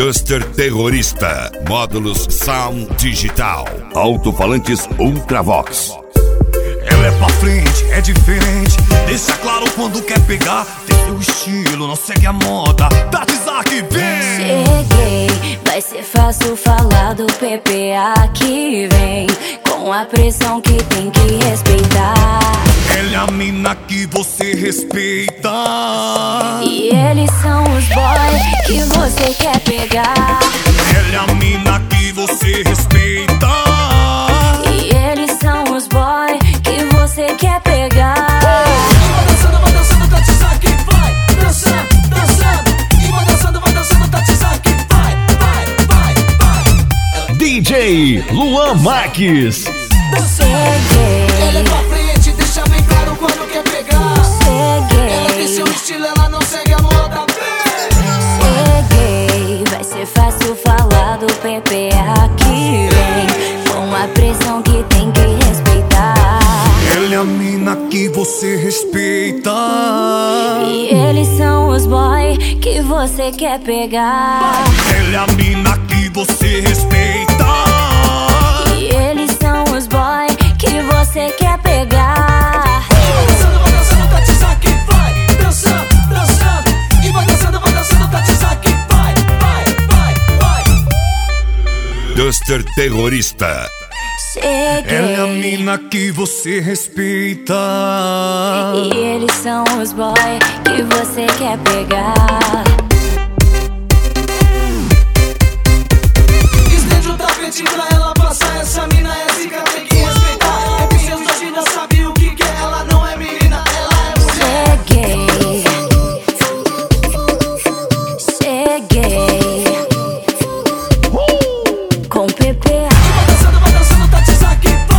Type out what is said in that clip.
Duster Terrorista, módulos Sound Digital, alto-falantes Ultravox. Ela é pra frente, é diferente, deixa claro quando quer pegar. Tem seu estilo, não segue a moda. Tati Zark, vem! Cheguei, vai ser fácil falar do PPA que vem, com a pressão que tem que respeitar. Ela é a mina que você respeita, e eles são os boys que você quer pegar. Ela é a mina que você respeita, e eles são os boys que você quer pegar. Vai dançando, Tati Zark, vai dançando, dançando. E vai dançando, Tati Zark, vai. DJ Luan Marques. Cheguei, Ela é pra frente, deixa bem claro quando quer pegar. Ela tem seu estilo, ela não segue a moda. cheguei, vai ser fácil falar do PPA que vem, com a pressão que tem que respeitar. ela é a mina que você respeita, E eles são os boys que você quer pegar. ela é a mina que você respeita, E eles são os boys que você quer pegar. Vai dançando, Tati Zark, vai dançando, dançando. E vai dançando, Tati Zark, vai. Duster Terrorista. ela é a Cheguei, mina que você respeita, e eles são os boys que você quer pegar. Estende o tapete pra ela passar. Essa mina é zica, tem que respeitar. É que seus dois já sabem o que é. Ela não é menina, ela é mulher. Cheguei, com PPA. Vai dançando, Tati Zark,